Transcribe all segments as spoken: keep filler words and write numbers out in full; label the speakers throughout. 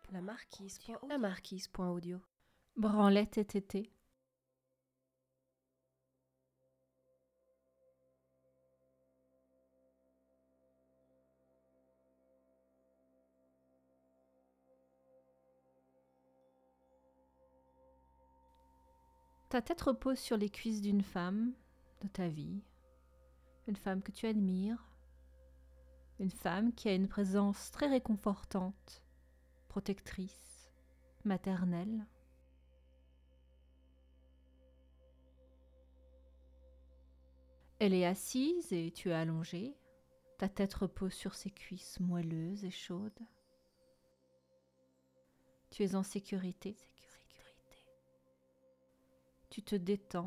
Speaker 1: La marquise.
Speaker 2: La marquise.audio.
Speaker 3: Branlette et tété. Ta tête repose sur les cuisses d'une femme de ta vie, une femme que tu admires, une femme qui a une présence très réconfortante, protectrice, maternelle. Elle est assise et tu es allongé. Ta tête repose sur ses cuisses moelleuses et chaudes. Tu es en sécurité. Sécurité. Tu te détends.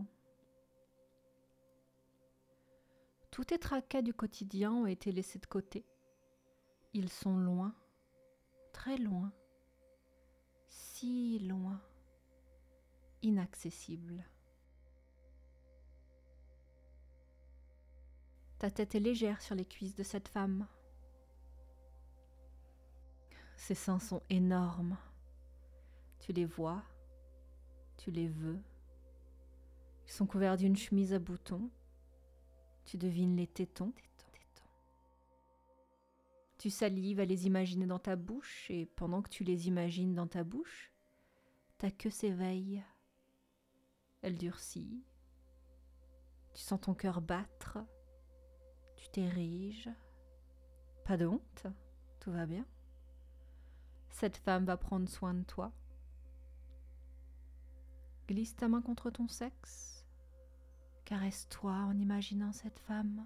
Speaker 3: Tous tes tracas du quotidien ont été laissés de côté. Ils sont loin, très loin, si loin, inaccessibles. Ta tête est légère sur les cuisses de cette femme. Ses seins sont énormes. Tu les vois, tu les veux. Ils sont couverts d'une chemise à boutons. Tu devines les tétons. Tu salives à les imaginer dans ta bouche et pendant que tu les imagines dans ta bouche, ta queue s'éveille. Elle durcit. Tu sens ton cœur battre. Tu t'ériges. Pas de honte, tout va bien. Cette femme va prendre soin de toi. Glisse ta main contre ton sexe. Caresse-toi en imaginant cette femme.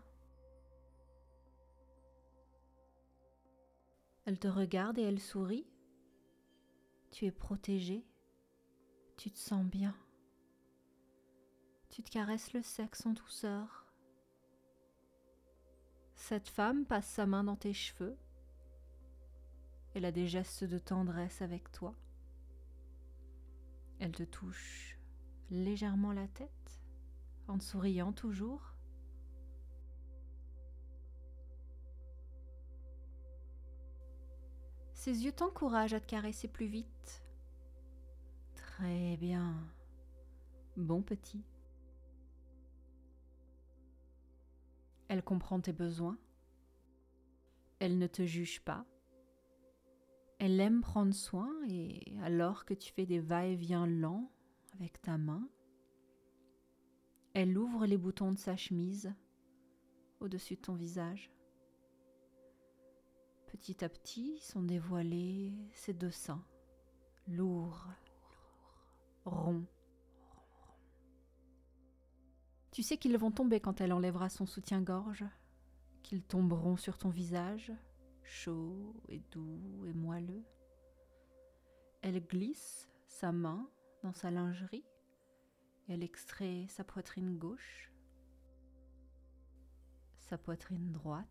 Speaker 3: Elle te regarde et elle sourit. Tu es protégé. Tu te sens bien. Tu te caresses le sexe en douceur. Cette femme passe sa main dans tes cheveux. Elle a des gestes de tendresse avec toi. Elle te touche légèrement la tête, en te souriant toujours. Ses yeux t'encouragent à te caresser plus vite. Très bien. Bon petit. Elle comprend tes besoins. Elle ne te juge pas. Elle aime prendre soin et alors que tu fais des va-et-vient lents avec ta main, elle ouvre les boutons de sa chemise au-dessus de ton visage. Petit à petit sont dévoilés ses deux seins, lourds, ronds. Tu sais qu'ils vont tomber quand elle enlèvera son soutien-gorge, qu'ils tomberont sur ton visage, chaud et doux et moelleux. Elle glisse sa main dans sa lingerie et elle extrait sa poitrine gauche, sa poitrine droite.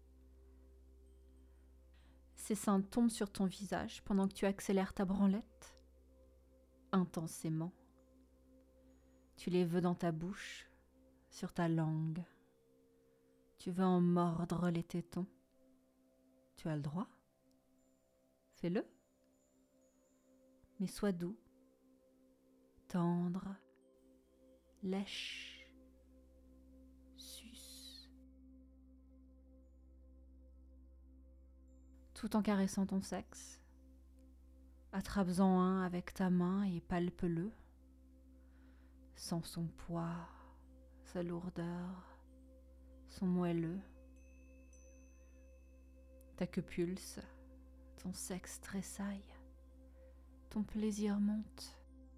Speaker 3: Ses seins tombent sur ton visage pendant que tu accélères ta branlette intensément. Tu les veux dans ta bouche, sur ta langue. Tu veux en mordre les tétons. Tu as le droit. Fais-le. Mais sois doux, tendre, lèche, suce, tout en caressant ton sexe. Attrape-en un avec ta main et palpe-le. Sens son poids, sa lourdeur, son moelleux. Ta queue pulse, ton sexe tressaille, ton plaisir monte.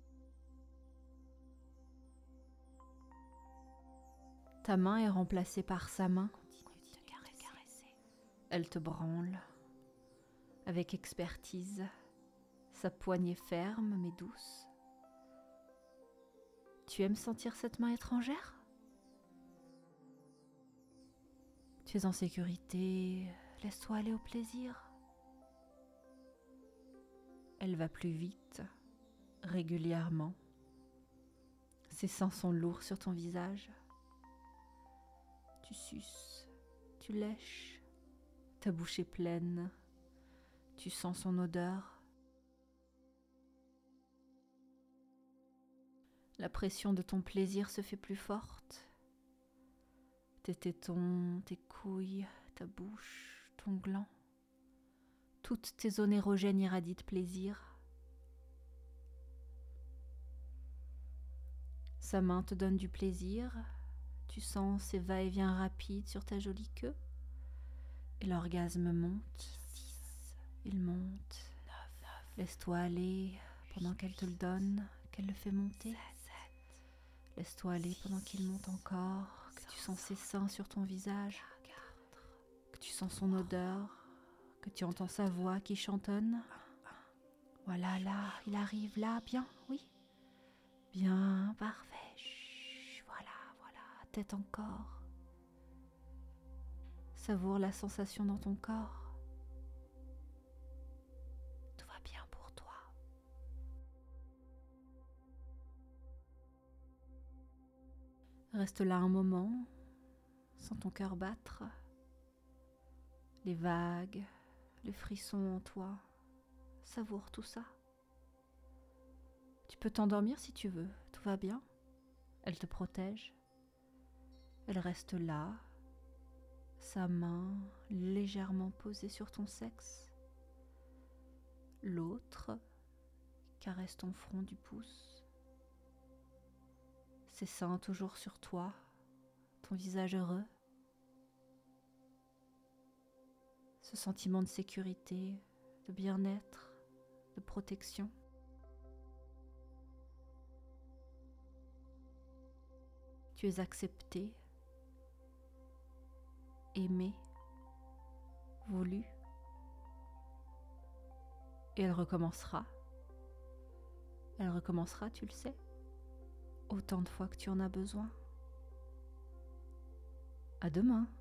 Speaker 3: Ta main est remplacée par sa main. Continue de te caresser. Elle te branle avec expertise, sa poignée ferme mais douce. Tu aimes sentir cette main étrangère? Tu es en sécurité, laisse-toi aller au plaisir. Elle va plus vite, régulièrement. Ses seins sont lourds sur ton visage. Tu suces, tu lèches, ta bouche est pleine. Tu sens son odeur. La pression de ton plaisir se fait plus forte. Tes tétons, tes couilles, ta bouche, ton gland. Toutes tes zones érogènes irradient de plaisir. Sa main te donne du plaisir. Tu sens ses va-et-vient rapides sur ta jolie queue. Et l'orgasme monte. Il monte. Laisse-toi aller pendant qu'elle te le donne, qu'elle le fait monter. Laisse-toi aller pendant qu'il monte encore, que tu sens ses seins sur ton visage, que tu sens son odeur, que tu entends sa voix qui chantonne. Voilà, là, il arrive là, bien, oui. Bien, parfait. Chut, voilà, voilà, tête encore. Savoure la sensation dans ton corps. Tout va bien pour toi. Reste là un moment, sens ton cœur battre, les vagues, les frissons en toi. Savoure tout ça. Tu peux t'endormir si tu veux, tout va bien. Elle te protège. Elle reste là, sa main légèrement posée sur ton sexe. L'autre caresse ton front du pouce. Ses seins toujours sur toi, ton visage heureux. Ce sentiment de sécurité, de bien-être, de protection. Tu es accepté, aimé, voulu. Et elle recommencera. Elle recommencera, tu le sais, autant de fois que tu en as besoin. À demain.